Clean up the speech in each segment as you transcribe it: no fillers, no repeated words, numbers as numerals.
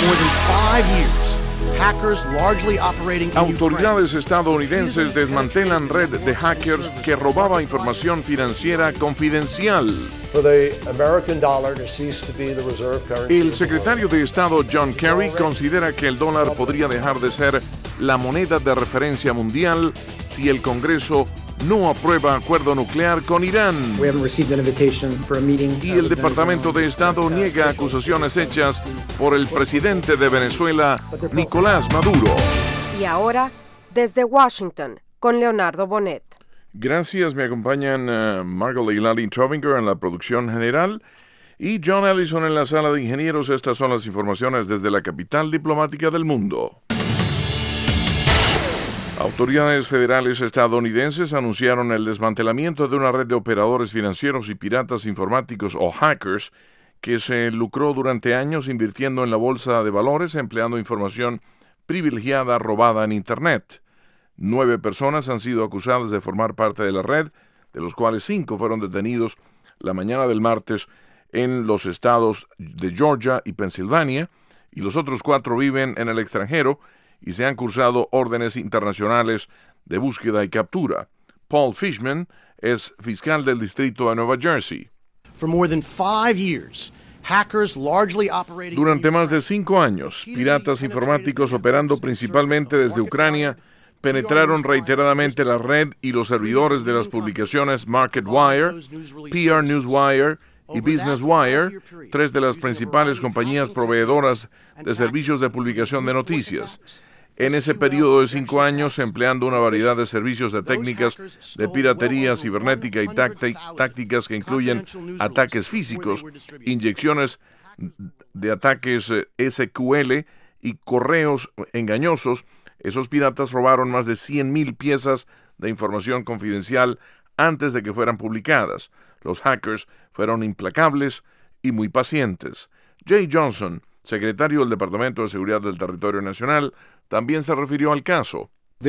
more than 5 years, hackers largely operating in Autoridades estadounidenses desmantelan red de hackers que robaba información financiera confidencial. El secretario de Estado John Kerry considera que el dólar podría dejar de ser la moneda de referencia mundial si el Congreso no aprueba acuerdo nuclear con Irán. Y el Departamento de Estado niega acusaciones hechas por el presidente de Venezuela, Nicolás Maduro. Y ahora, desde Washington, con Leonardo Bonet. Gracias, me acompañan Margot Leilani Trovinger en la producción general y John Ellison en la sala de ingenieros. Estas son las informaciones desde la capital diplomática del mundo. Autoridades federales estadounidenses anunciaron el desmantelamiento de una red de operadores financieros y piratas informáticos o hackers que se lucró durante años invirtiendo en la bolsa de valores empleando información privilegiada robada en Internet. 9 personas han sido acusadas de formar parte de la red, de los cuales 5 fueron detenidos la mañana del martes en los estados de Georgia y Pensilvania, y los otros 4 viven en el extranjero y se han cursado órdenes internacionales de búsqueda y captura. Paul Fishman es fiscal del distrito de Nueva Jersey. Durante más de 5 años, piratas informáticos operando principalmente desde Ucrania penetraron reiteradamente la red y los servidores de las publicaciones MarketWire, PR Newswire y Business Wire, 3 de las principales compañías proveedoras de servicios de publicación de noticias. En ese periodo de 5 años, empleando una variedad de servicios de técnicas de piratería cibernética y tácticas que incluyen ataques físicos, inyecciones de ataques SQL y correos engañosos, esos piratas robaron más de 100,000 piezas de información confidencial antes de que fueran publicadas. Los hackers fueron implacables y muy pacientes. Jay Johnson, secretario del Departamento de Seguridad del Territorio Nacional, también se refirió al caso.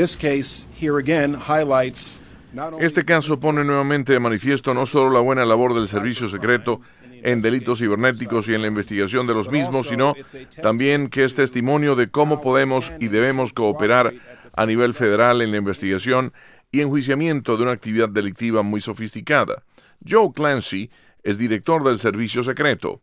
Este caso pone nuevamente de manifiesto no solo la buena labor del servicio secreto en delitos cibernéticos y en la investigación de los mismos, sino también que es testimonio de cómo podemos y debemos cooperar a nivel federal en la investigación y enjuiciamiento de una actividad delictiva muy sofisticada. Joe Clancy es director del Servicio Secreto.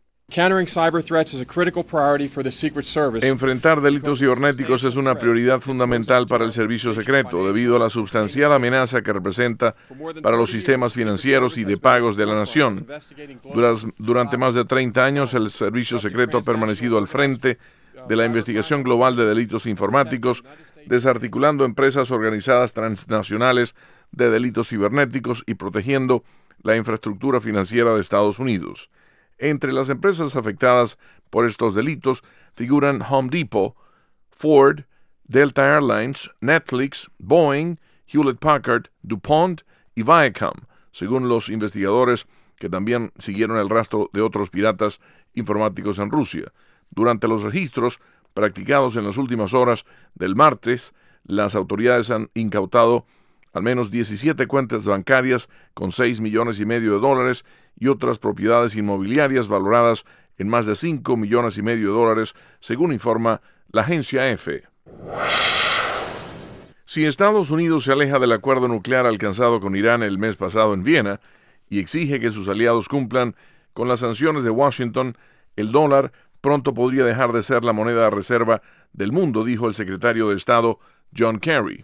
Enfrentar delitos cibernéticos es una prioridad fundamental para el Servicio Secreto, debido a la sustancial amenaza que representa para los sistemas financieros y de pagos de la nación. Durante más de 30 años, el Servicio Secreto ha permanecido al frente de la investigación global de delitos informáticos, desarticulando empresas organizadas transnacionales de delitos cibernéticos y protegiendo la infraestructura financiera de Estados Unidos. Entre las empresas afectadas por estos delitos figuran Home Depot, Ford, Delta Airlines, Netflix, Boeing, Hewlett Packard, DuPont y Viacom, según los investigadores que también siguieron el rastro de otros piratas informáticos en Rusia. Durante los registros practicados en las últimas horas del martes, las autoridades han incautado al menos 17 cuentas bancarias con $6,5 millones y otras propiedades inmobiliarias valoradas en más de $5,5 millones, según informa la agencia EFE. Si Estados Unidos se aleja del acuerdo nuclear alcanzado con Irán el mes pasado en Viena y exige que sus aliados cumplan con las sanciones de Washington, el dólar pronto podría dejar de ser la moneda de reserva del mundo, dijo el secretario de Estado John Kerry.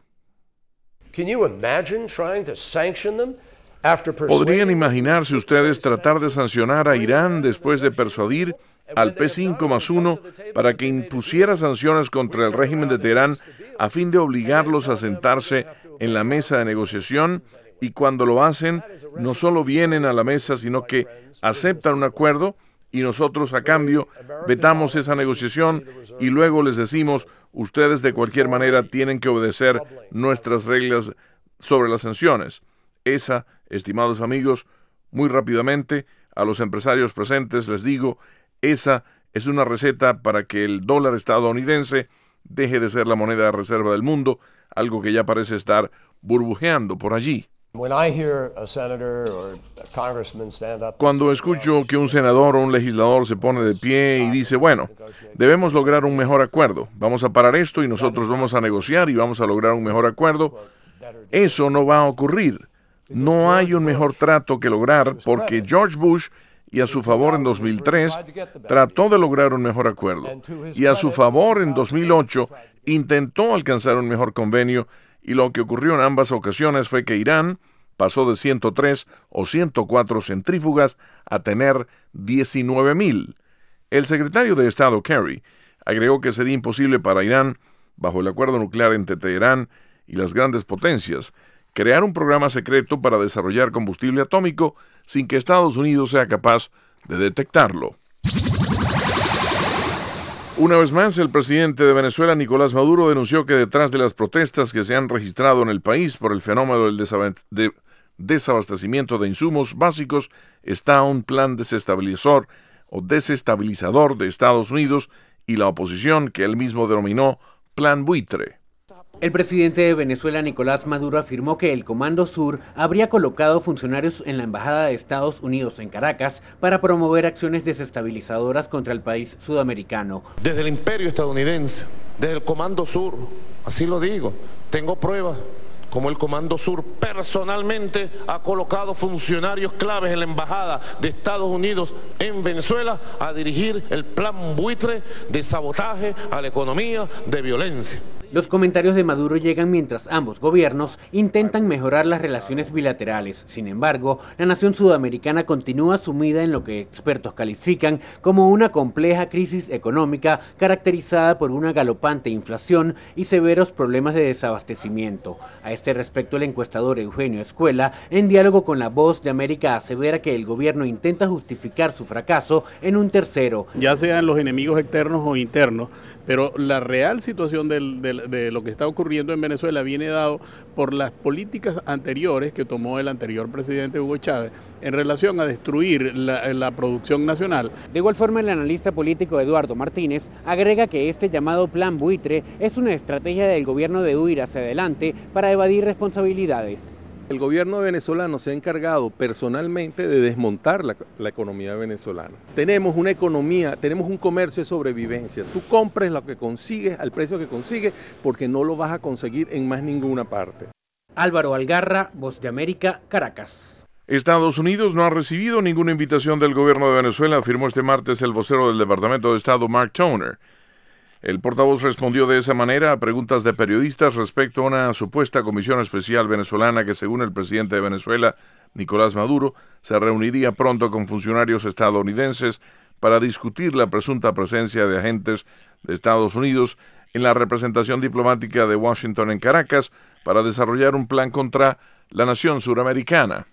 ¿Podrían imaginarse ustedes tratar de sancionar a Irán después de persuadir al P5+1 para que impusiera sanciones contra el régimen de Teherán a fin de obligarlos a sentarse en la mesa de negociación? Y cuando lo hacen, no solo vienen a la mesa, sino que aceptan un acuerdo y nosotros a cambio vetamos esa negociación y luego les decimos, ustedes de cualquier manera tienen que obedecer nuestras reglas sobre las sanciones. Esa, estimados amigos, muy rápidamente, a los empresarios presentes les digo, esa es una receta para que el dólar estadounidense deje de ser la moneda de reserva del mundo, algo que ya parece estar burbujeando por allí. Cuando escucho que un senador o un legislador se pone de pie y dice, bueno, debemos lograr un mejor acuerdo, vamos a parar esto y nosotros vamos a negociar y vamos a lograr un mejor acuerdo, eso no va a ocurrir. No hay un mejor trato que lograr porque George Bush, y a su favor en 2003, trató de lograr un mejor acuerdo. Y a su favor en 2008, intentó alcanzar un mejor convenio, y lo que ocurrió en ambas ocasiones fue que Irán pasó de 103 o 104 centrífugas a tener 19,000. El secretario de Estado Kerry agregó que sería imposible para Irán, bajo el acuerdo nuclear entre Teherán y las grandes potencias, crear un programa secreto para desarrollar combustible atómico sin que Estados Unidos sea capaz de detectarlo. Una vez más, el presidente de Venezuela, Nicolás Maduro, denunció que detrás de las protestas que se han registrado en el país por el fenómeno del desabastecimiento de insumos básicos está un plan desestabilizador de Estados Unidos y la oposición que él mismo denominó Plan Buitre. El presidente de Venezuela, Nicolás Maduro, afirmó que el Comando Sur habría colocado funcionarios en la Embajada de Estados Unidos en Caracas para promover acciones desestabilizadoras contra el país sudamericano. Desde el imperio estadounidense, desde el Comando Sur, así lo digo, tengo pruebas, como el Comando Sur personalmente ha colocado funcionarios claves en la Embajada de Estados Unidos en Venezuela a dirigir el plan buitre de sabotaje a la economía, de violencia. Los comentarios de Maduro llegan mientras ambos gobiernos intentan mejorar las relaciones bilaterales. Sin embargo, la nación sudamericana continúa sumida en lo que expertos califican como una compleja crisis económica caracterizada por una galopante inflación y severos problemas de desabastecimiento. A este respecto, el encuestador Eugenio Escuela, en diálogo con La Voz de América, asevera que el gobierno intenta justificar su fracaso en un tercero. Ya sean los enemigos externos o internos, pero la real situación de lo que está ocurriendo en Venezuela viene dado por las políticas anteriores que tomó el anterior presidente Hugo Chávez en relación a destruir la producción nacional. De igual forma, el analista político Eduardo Martínez agrega que este llamado plan buitre es una estrategia del gobierno de huir hacia adelante para evadir responsabilidades. El gobierno venezolano se ha encargado personalmente de desmontar la economía venezolana. Tenemos una economía, tenemos un comercio de sobrevivencia. Tú compres lo que consigues al precio que consigues porque no lo vas a conseguir en más ninguna parte. Álvaro Algarra, Voz de América, Caracas. Estados Unidos no ha recibido ninguna invitación del gobierno de Venezuela, afirmó este martes el vocero del Departamento de Estado, Mark Toner. El portavoz respondió de esa manera a preguntas de periodistas respecto a una supuesta comisión especial venezolana que, según el presidente de Venezuela, Nicolás Maduro, se reuniría pronto con funcionarios estadounidenses para discutir la presunta presencia de agentes de Estados Unidos en la representación diplomática de Washington en Caracas para desarrollar un plan contra la nación suramericana.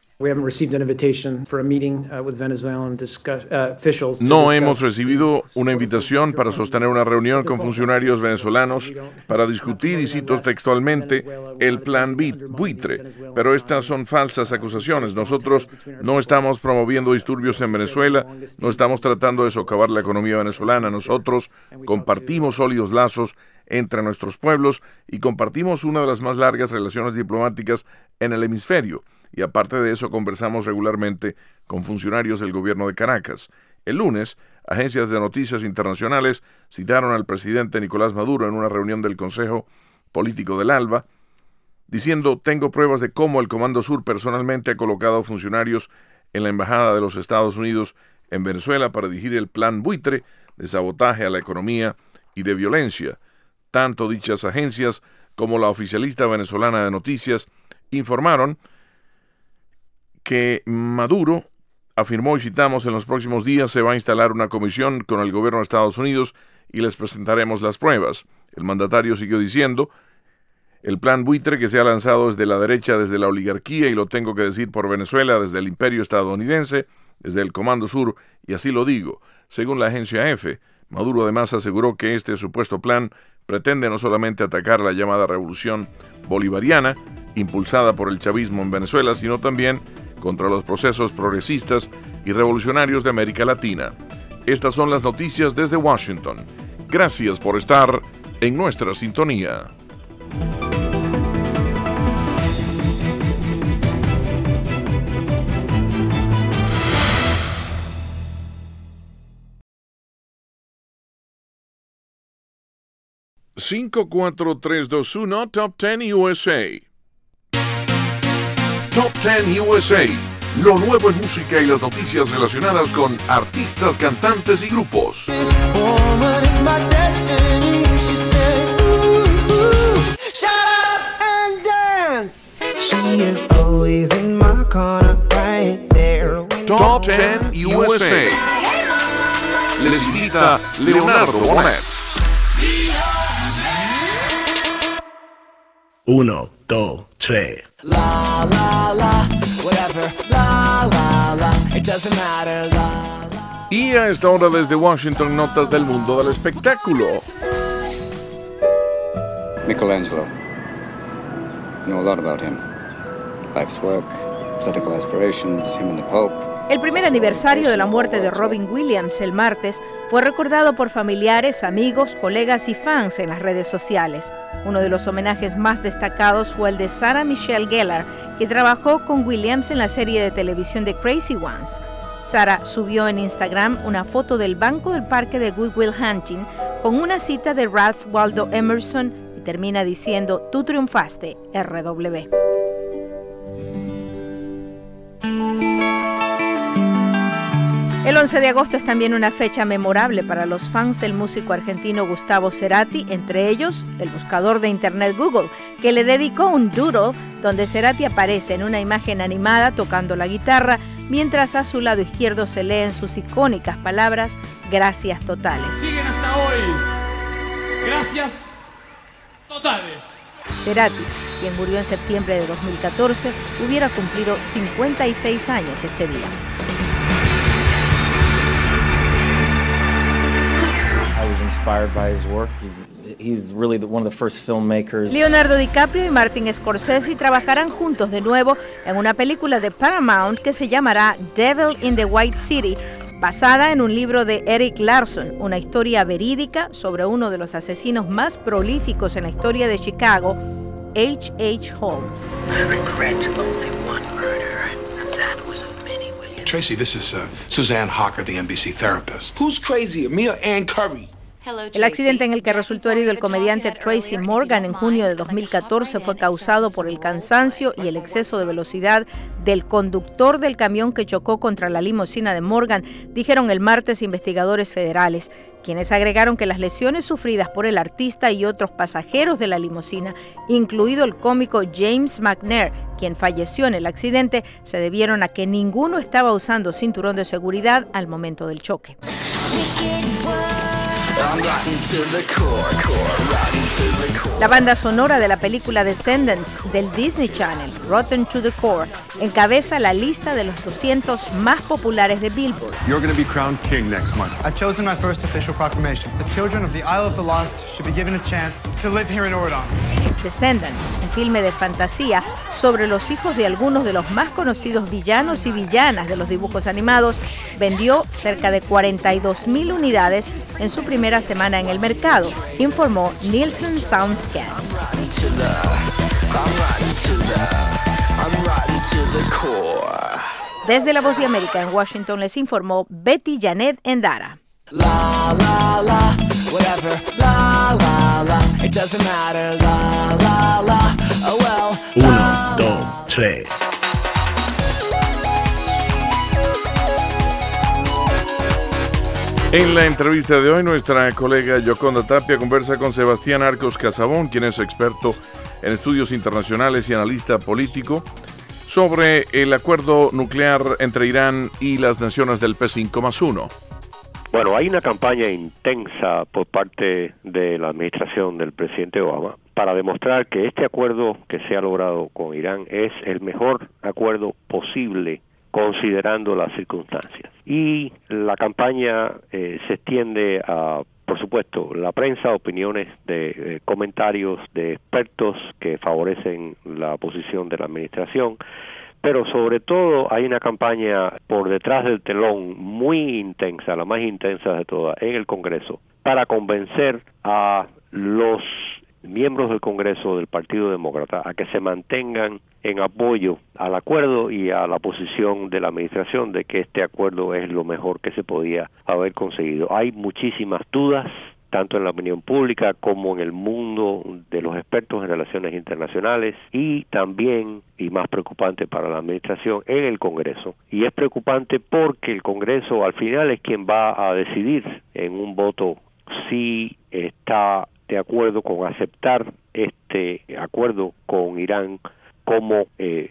No hemos recibido una invitación para sostener una reunión con funcionarios venezolanos para discutir, y cito textualmente, el plan buitre. Pero estas son falsas acusaciones. Nosotros no estamos promoviendo disturbios en Venezuela, no estamos tratando de socavar la economía venezolana. Nosotros compartimos sólidos lazos entre nuestros pueblos y compartimos una de las más largas relaciones diplomáticas en el hemisferio. Y aparte de eso, conversamos regularmente con funcionarios del gobierno de Caracas. El lunes, agencias de noticias internacionales citaron al presidente Nicolás Maduro en una reunión del Consejo Político del ALBA, diciendo: tengo pruebas de cómo el Comando Sur personalmente ha colocado funcionarios en la Embajada de los Estados Unidos en Venezuela para dirigir el plan buitre de sabotaje a la economía y de violencia. Tanto dichas agencias como la oficialista venezolana de noticias informaron que Maduro afirmó, y citamos, en los próximos días se va a instalar una comisión con el gobierno de Estados Unidos y les presentaremos las pruebas. El mandatario siguió diciendo: el plan buitre que se ha lanzado desde la derecha, desde la oligarquía, y lo tengo que decir por Venezuela, desde el imperio estadounidense, desde el Comando Sur, y así lo digo. Según la agencia EFE, Maduro además aseguró que este supuesto plan pretende no solamente atacar la llamada revolución bolivariana, impulsada por el chavismo en Venezuela, sino también contra los procesos progresistas y revolucionarios de América Latina. Estas son las noticias desde Washington. Gracias por estar en nuestra sintonía. 54321 Top 10 USA. Top 10 USA. Lo nuevo en música y las noticias relacionadas con artistas, cantantes y grupos. Top 10 USA. Les invita Leonardo Bonet. 1, 2, 3. La la la, whatever. La la la, it doesn't matter. La la. Y a esta hora desde Washington, notas del mundo del espectáculo. Michelangelo. Know a lot about him. Life's work, political aspirations, him and the Pope. El primer aniversario de la muerte de Robin Williams el martes fue recordado por familiares, amigos, colegas y fans en las redes sociales. Uno de los homenajes más destacados fue el de Sarah Michelle Gellar, que trabajó con Williams en la serie de televisión de Crazy Ones. Sarah subió en Instagram una foto del banco del parque de Good Will Hunting con una cita de Ralph Waldo Emerson y termina diciendo: "Tú triunfaste, RW". El 11 de agosto es también una fecha memorable para los fans del músico argentino Gustavo Cerati, entre ellos el buscador de internet Google, que le dedicó un doodle donde Cerati aparece en una imagen animada tocando la guitarra, mientras a su lado izquierdo se leen sus icónicas palabras: "Gracias totales". Siguen hasta hoy. Gracias totales. Cerati, quien murió en septiembre de 2014, hubiera cumplido 56 años este día. Leonardo DiCaprio y Martin Scorsese trabajarán juntos de nuevo en una película de Paramount que se llamará Devil in the White City, basada en un libro de Eric Larson, una historia verídica sobre uno de los asesinos más prolíficos en la historia de Chicago, H.H. Holmes. Tracy, this is Suzanne Hawker, the NBC therapist. Who's crazier, me or Ann Curry? El accidente en el que resultó herido el comediante Tracy Morgan en junio de 2014 fue causado por el cansancio y el exceso de velocidad del conductor del camión que chocó contra la limusina de Morgan, dijeron el martes investigadores federales, quienes agregaron que las lesiones sufridas por el artista y otros pasajeros de la limusina, incluido el cómico James McNair, quien falleció en el accidente, se debieron a que ninguno estaba usando cinturón de seguridad al momento del choque. La banda sonora de la película Descendants del Disney Channel, Rotten to the Core, encabeza la lista de los 200 más populares de Billboard. You're going to be crowned king next month. I've chosen my first official proclamation. The children of the Isle of the Lost should be given a chance to live here in Oregon. Descendants, un filme de fantasía sobre los hijos de algunos de los más conocidos villanos y villanas de los dibujos animados, vendió cerca de 42,000 unidades en su primera semana en el mercado, informó Nielsen SoundScan. Desde La Voz de América en Washington les informó Betty Janet Endara. La la la, whatever. La la la, it doesn't matter. La la la, oh well. 1, 2, 3. En la entrevista de hoy, nuestra colega Yoconda Tapia conversa con Sebastián Arcos Casabón, quien es experto en estudios internacionales y analista político, sobre el acuerdo nuclear entre Irán y las naciones del P5+1. Bueno, hay una campaña intensa por parte de la administración del presidente Obama para demostrar que este acuerdo que se ha logrado con Irán es el mejor acuerdo posible considerando las circunstancias. Y la campaña se extiende a, por supuesto, la prensa, opiniones de comentarios de expertos que favorecen la posición de la administración, pero sobre todo hay una campaña por detrás del telón muy intensa, la más intensa de todas, en el Congreso, para convencer a los miembros del Congreso del Partido Demócrata a que se mantengan en apoyo al acuerdo y a la posición de la administración de que este acuerdo es lo mejor que se podía haber conseguido. Hay muchísimas dudas tanto en la opinión pública como en el mundo de los expertos en relaciones internacionales y también, y más preocupante para la administración, en el Congreso. Y es preocupante porque el Congreso al final es quien va a decidir en un voto si está de acuerdo con aceptar este acuerdo con Irán como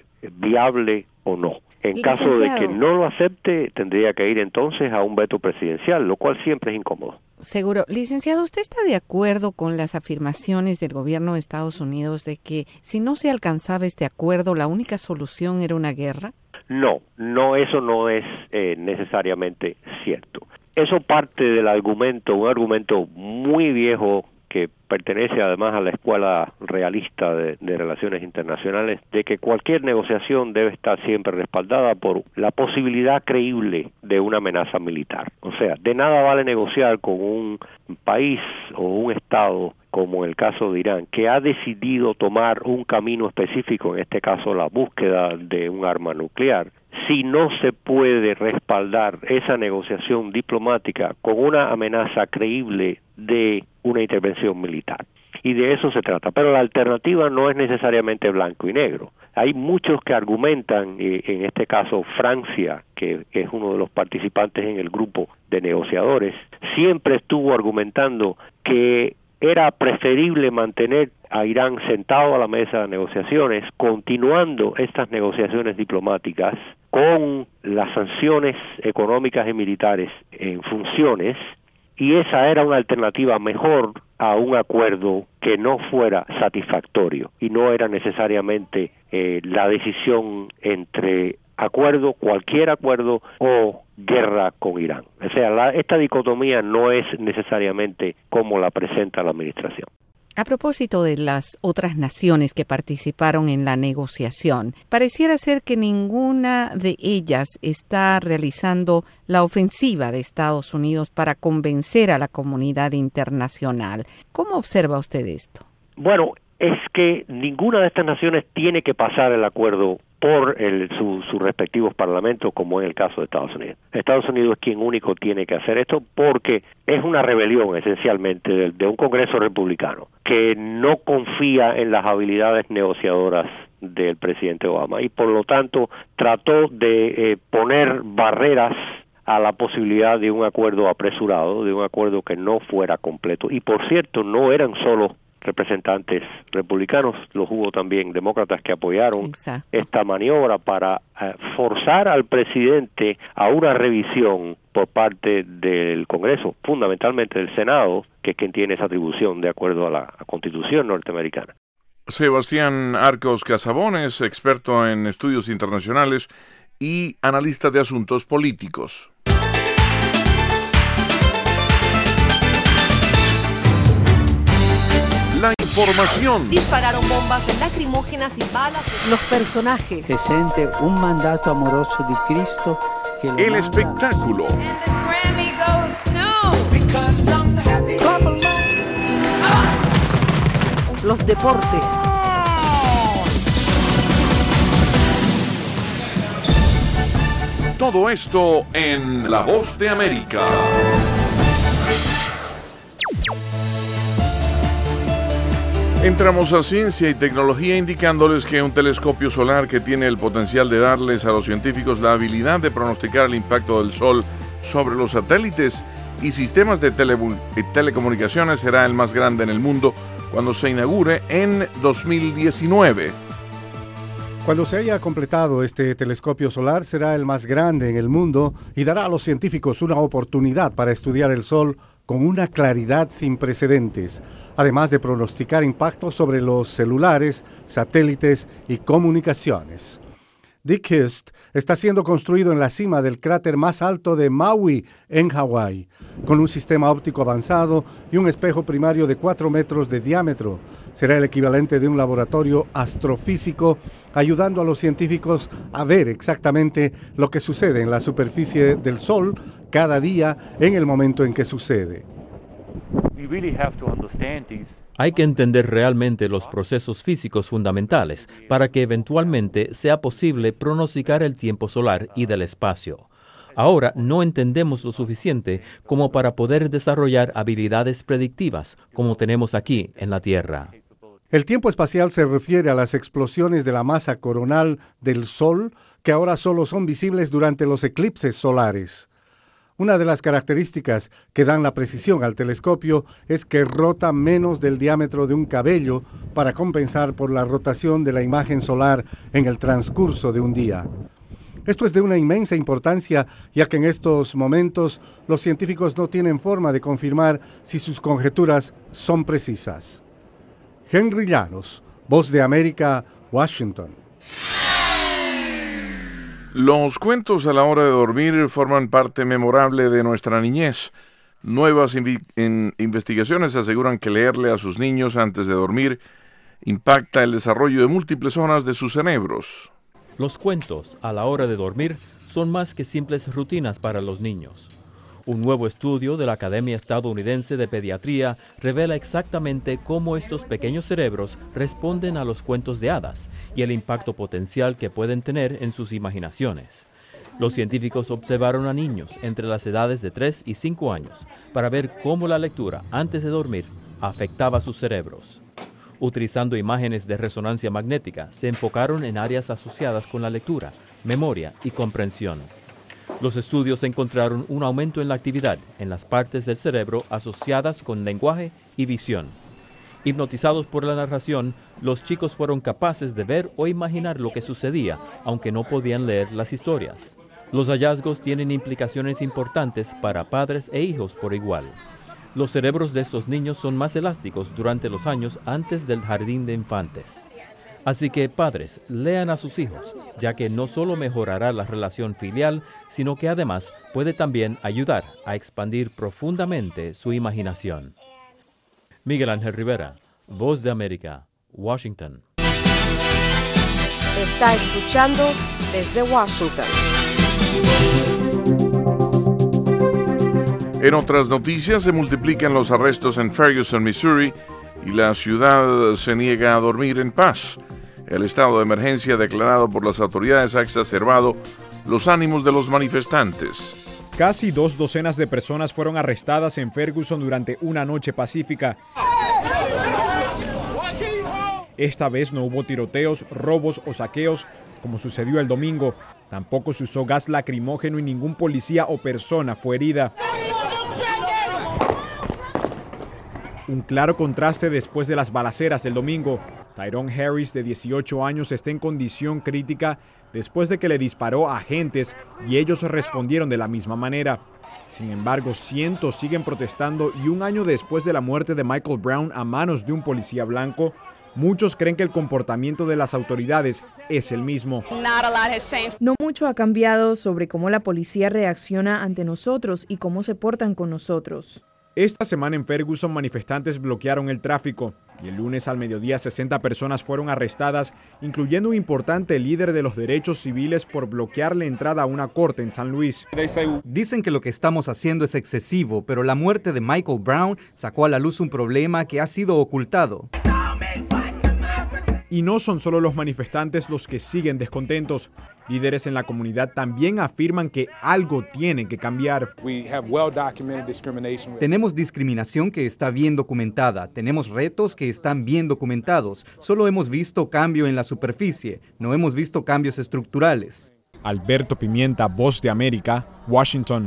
viable o no. En caso de que no lo acepte, tendría que ir entonces a un veto presidencial, lo cual siempre es incómodo. Seguro. Licenciado, ¿usted está de acuerdo con las afirmaciones del gobierno de Estados Unidos de que si no se alcanzaba este acuerdo, la única solución era una guerra? No, eso no es necesariamente cierto. Eso parte del argumento, un argumento muy viejo que pertenece además a la escuela realista de relaciones internacionales, de que cualquier negociación debe estar siempre respaldada por la posibilidad creíble de una amenaza militar. O sea, de nada vale negociar con un país o un estado, como en el caso de Irán, que ha decidido tomar un camino específico, en este caso la búsqueda de un arma nuclear, si no se puede respaldar esa negociación diplomática con una amenaza creíble de una intervención militar. Y de eso se trata. Pero la alternativa no es necesariamente blanco y negro. Hay muchos que argumentan, en este caso Francia, que es uno de los participantes en el grupo de negociadores, siempre estuvo argumentando que era preferible mantener a Irán sentado a la mesa de negociaciones, continuando estas negociaciones diplomáticas con las sanciones económicas y militares en funciones, y esa era una alternativa mejor a un acuerdo que no fuera satisfactorio y no era necesariamente la decisión entre acuerdo, cualquier acuerdo o guerra con Irán. O sea, esta dicotomía no es necesariamente como la presenta la administración. A propósito de las otras naciones que participaron en la negociación, pareciera ser que ninguna de ellas está realizando la ofensiva de Estados Unidos para convencer a la comunidad internacional. ¿Cómo observa usted esto? Bueno, es que ninguna de estas naciones tiene que pasar el acuerdo por sus respectivos parlamentos, como en el caso de Estados Unidos. Estados Unidos es quien único tiene que hacer esto porque es una rebelión esencialmente de un Congreso republicano que no confía en las habilidades negociadoras del presidente Obama y por lo tanto trató de poner barreras a la posibilidad de un acuerdo apresurado, de un acuerdo que no fuera completo. Y por cierto, no eran solo representantes republicanos, los hubo también demócratas que apoyaron esta maniobra para forzar al presidente a una revisión por parte del Congreso, fundamentalmente del Senado, que es quien tiene esa atribución de acuerdo a la Constitución norteamericana. Sebastián Arcos Casabones, experto en estudios internacionales y analista de asuntos políticos. La información. Dispararon bombas lacrimógenas y balas. Los personajes. Se siente un mandato amoroso de Cristo. Que el espectáculo. Los deportes. Todo esto en La Voz de América. Entramos a ciencia y tecnología indicándoles que un telescopio solar que tiene el potencial de darles a los científicos la habilidad de pronosticar el impacto del Sol sobre los satélites y sistemas de telecomunicaciones será el más grande en el mundo cuando se inaugure en 2019. Cuando se haya completado este telescopio solar será el más grande en el mundo y dará a los científicos una oportunidad para estudiar el Sol con una claridad sin precedentes, además de pronosticar impactos sobre los celulares, satélites y comunicaciones. Dickhurst está siendo construido en la cima del cráter más alto de Maui, en Hawái, con un sistema óptico avanzado y un espejo primario de 4 metros de diámetro. Será el equivalente de un laboratorio astrofísico, ayudando a los científicos a ver exactamente lo que sucede en la superficie del Sol cada día en el momento en que sucede. Hay que entender realmente los procesos físicos fundamentales para que eventualmente sea posible pronosticar el tiempo solar y del espacio. Ahora no entendemos lo suficiente como para poder desarrollar habilidades predictivas como tenemos aquí en la Tierra. El tiempo espacial se refiere a las explosiones de la masa coronal del Sol que ahora solo son visibles durante los eclipses solares. Una de las características que dan la precisión al telescopio es que rota menos del diámetro de un cabello para compensar por la rotación de la imagen solar en el transcurso de un día. Esto es de una inmensa importancia, ya que en estos momentos los científicos no tienen forma de confirmar si sus conjeturas son precisas. Henry Llanos, Voz de América, Washington. Los cuentos a la hora de dormir forman parte memorable de nuestra niñez. Nuevas investigaciones aseguran que leerle a sus niños antes de dormir impacta el desarrollo de múltiples zonas de sus cerebros. Los cuentos a la hora de dormir son más que simples rutinas para los niños. Un nuevo estudio de la Academia Estadounidense de Pediatría revela exactamente cómo estos pequeños cerebros responden a los cuentos de hadas y el impacto potencial que pueden tener en sus imaginaciones. Los científicos observaron a niños entre las edades de 3 y 5 años para ver cómo la lectura antes de dormir afectaba sus cerebros. Utilizando imágenes de resonancia magnética, se enfocaron en áreas asociadas con la lectura, memoria y comprensión. Los estudios encontraron un aumento en la actividad en las partes del cerebro asociadas con lenguaje y visión. Hipnotizados por la narración, los chicos fueron capaces de ver o imaginar lo que sucedía, aunque no podían leer las historias. Los hallazgos tienen implicaciones importantes para padres e hijos por igual. Los cerebros de estos niños son más elásticos durante los años antes del jardín de infantes. Así que, padres, lean a sus hijos, ya que no solo mejorará la relación filial, sino que además puede también ayudar a expandir profundamente su imaginación. Miguel Ángel Rivera, Voz de América, Washington. Está escuchando desde Washington. En otras noticias, se multiplican los arrestos en Ferguson, Missouri, y la ciudad se niega a dormir en paz. El estado de emergencia declarado por las autoridades ha exacerbado los ánimos de los manifestantes. Casi 2 docenas de personas fueron arrestadas en Ferguson durante una noche pacífica. Esta vez no hubo tiroteos, robos o saqueos, como sucedió el domingo. Tampoco se usó gas lacrimógeno y ningún policía o persona fue herida. Un claro contraste después de las balaceras del domingo. Tyrone Harris, de 18 años, está en condición crítica después de que le disparó a agentes y ellos respondieron de la misma manera. Sin embargo, cientos siguen protestando y un año después de la muerte de Michael Brown a manos de un policía blanco, muchos creen que el comportamiento de las autoridades es el mismo. No mucho ha cambiado sobre cómo la policía reacciona ante nosotros y cómo se portan con nosotros. Esta semana en Ferguson, manifestantes bloquearon el tráfico y el lunes al mediodía 60 personas fueron arrestadas, incluyendo un importante líder de los derechos civiles por bloquear la entrada a una corte en San Luis. Dicen que lo que estamos haciendo es excesivo, pero la muerte de Michael Brown sacó a la luz un problema que ha sido ocultado. Y no son solo los manifestantes los que siguen descontentos. Líderes en la comunidad también afirman que algo tiene que cambiar. Tenemos discriminación que está bien documentada, tenemos retos que están bien documentados. Solo hemos visto cambio en la superficie, no hemos visto cambios estructurales. Alberto Pimienta, Voz de América, Washington.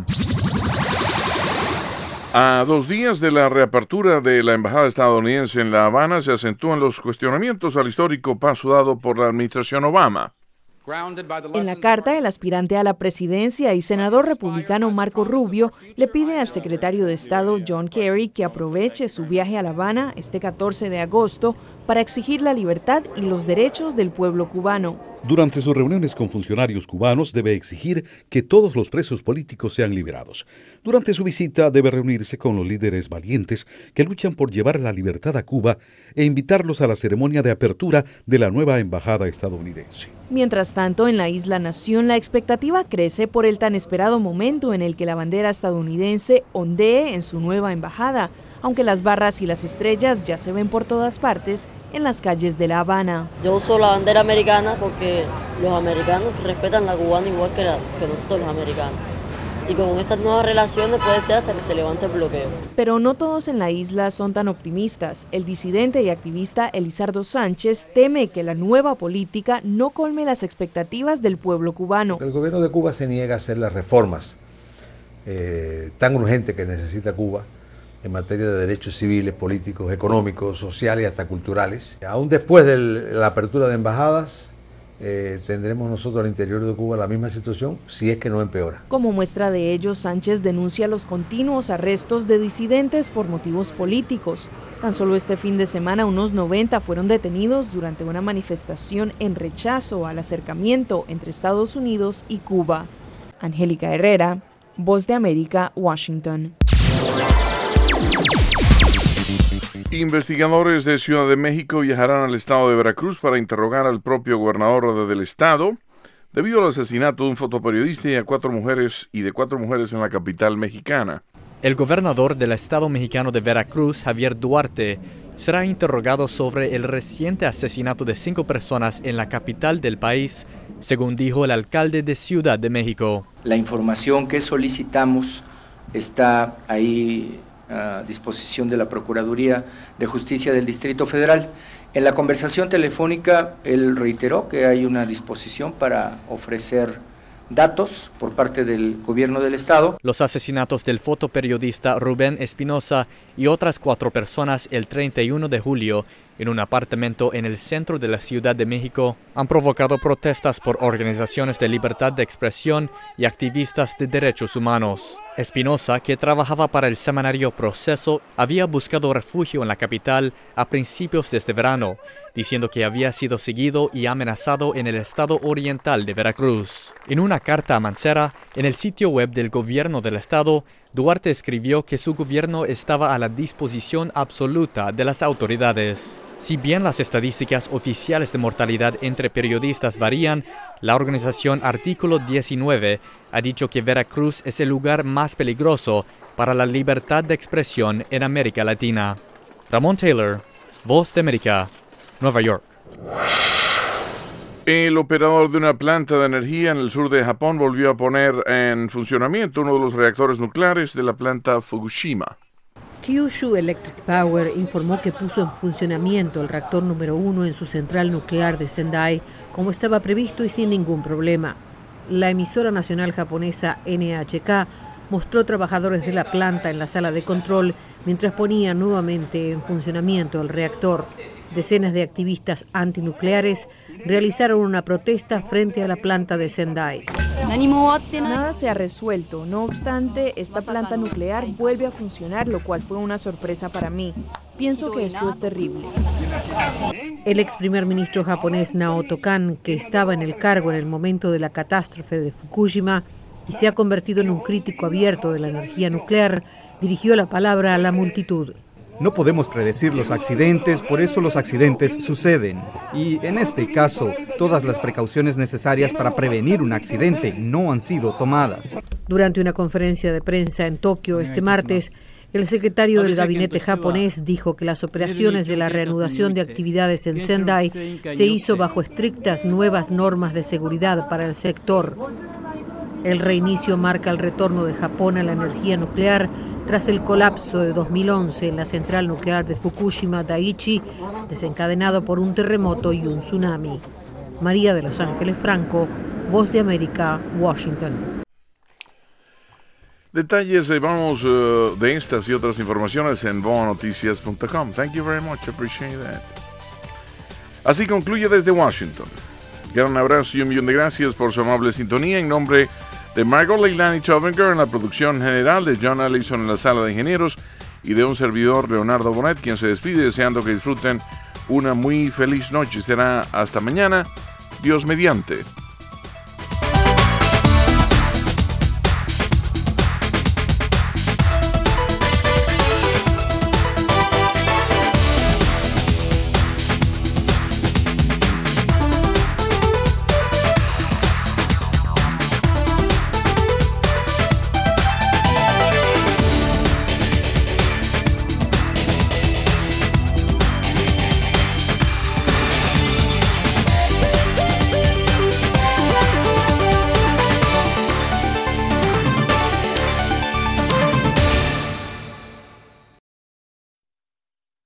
A 2 días de la reapertura de la embajada estadounidense en La Habana, se acentúan los cuestionamientos al histórico paso dado por la administración Obama. En la carta, el aspirante a la presidencia y senador republicano Marco Rubio le pide al secretario de Estado John Kerry que aproveche su viaje a La Habana este 14 de agosto para exigir la libertad y los derechos del pueblo cubano. Durante sus reuniones con funcionarios cubanos debe exigir que todos los presos políticos sean liberados. Durante su visita debe reunirse con los líderes valientes que luchan por llevar la libertad a Cuba e invitarlos a la ceremonia de apertura de la nueva embajada estadounidense. Mientras tanto, en la isla Nación, la expectativa crece por el tan esperado momento en el que la bandera estadounidense ondee en su nueva embajada, aunque las barras y las estrellas ya se ven por todas partes en las calles de La Habana. Yo uso la bandera americana porque los americanos respetan la cubana igual que nosotros los americanos. y con estas nuevas relaciones puede ser hasta que se levante el bloqueo. Pero no todos en la isla son tan optimistas. El disidente y activista Elizardo Sánchez teme que la nueva política no colme las expectativas del pueblo cubano. El gobierno de Cuba se niega a hacer las reformas tan urgentes que necesita Cuba en materia de derechos civiles, políticos, económicos, sociales y hasta culturales. Aún después de la apertura de embajadas, tendremos nosotros al interior de Cuba la misma situación, si es que no empeora. Como muestra de ello, Sánchez denuncia los continuos arrestos de disidentes por motivos políticos. Tan solo este fin de semana, unos 90 fueron detenidos durante una manifestación en rechazo al acercamiento entre Estados Unidos y Cuba. Angélica Herrera, Voz de América, Washington. Investigadores de Ciudad de México viajarán al estado de Veracruz para interrogar al propio gobernador del estado debido al asesinato de un fotoperiodista y de cuatro mujeres en la capital mexicana. El gobernador del estado mexicano de Veracruz, Javier Duarte, será interrogado sobre el reciente asesinato de 5 personas en la capital del país, según dijo el alcalde de Ciudad de México. La información que solicitamos está ahí a disposición de la Procuraduría de Justicia del Distrito Federal. En la conversación telefónica, él reiteró que hay una disposición para ofrecer datos por parte del gobierno del estado. Los asesinatos del fotoperiodista Rubén Espinosa y otras 4 personas el 31 de julio en un apartamento en el centro de la Ciudad de México han provocado protestas por organizaciones de libertad de expresión y activistas de derechos humanos. Espinosa, que trabajaba para el semanario Proceso, había buscado refugio en la capital a principios de este verano, diciendo que había sido seguido y amenazado en el estado oriental de Veracruz. En una carta a Mancera, en el sitio web del gobierno del estado, Duarte escribió que su gobierno estaba a la disposición absoluta de las autoridades. Si bien las estadísticas oficiales de mortalidad entre periodistas varían, la organización Artículo 19 ha dicho que Veracruz es el lugar más peligroso para la libertad de expresión en América Latina. Ramón Taylor, Voz de América, Nueva York. El operador de una planta de energía en el sur de Japón volvió a poner en funcionamiento uno de los reactores nucleares de la planta Fukushima. Kyushu Electric Power informó que puso en funcionamiento el reactor número 1 en su central nuclear de Sendai, como estaba previsto y sin ningún problema. La emisora nacional japonesa NHK mostró trabajadores de la planta en la sala de control mientras ponía nuevamente en funcionamiento el reactor. Decenas de activistas antinucleares realizaron una protesta frente a la planta de Sendai. Nada se ha resuelto. No obstante, esta planta nuclear vuelve a funcionar, lo cual fue una sorpresa para mí. Pienso que esto es terrible. El ex primer ministro japonés Naoto Kan, que estaba en el cargo en el momento de la catástrofe de Fukushima y se ha convertido en un crítico abierto de la energía nuclear, dirigió la palabra a la multitud. No podemos predecir los accidentes, por eso los accidentes suceden. Y en este caso, todas las precauciones necesarias para prevenir un accidente no han sido tomadas. Durante una conferencia de prensa en Tokio este martes, el secretario del gabinete japonés dijo que las operaciones de la reanudación de actividades en Sendai se hizo bajo estrictas nuevas normas de seguridad para el sector. El reinicio marca el retorno de Japón a la energía nuclear tras el colapso de 2011 en la central nuclear de Fukushima Daiichi, desencadenado por un terremoto y un tsunami. María de Los Ángeles Franco, Voz de América, Washington. Detalles de estas y otras informaciones en voanoticias.com. Thank you very much, appreciate that. Así concluye desde Washington. Gran abrazo y un millón de gracias por su amable sintonía. En nombre de Margot Leilani Chovinger en la producción general, de John Allison en la sala de ingenieros y de un servidor, Leonardo Bonet, quien se despide deseando que disfruten una muy feliz noche. Será hasta mañana, Dios mediante.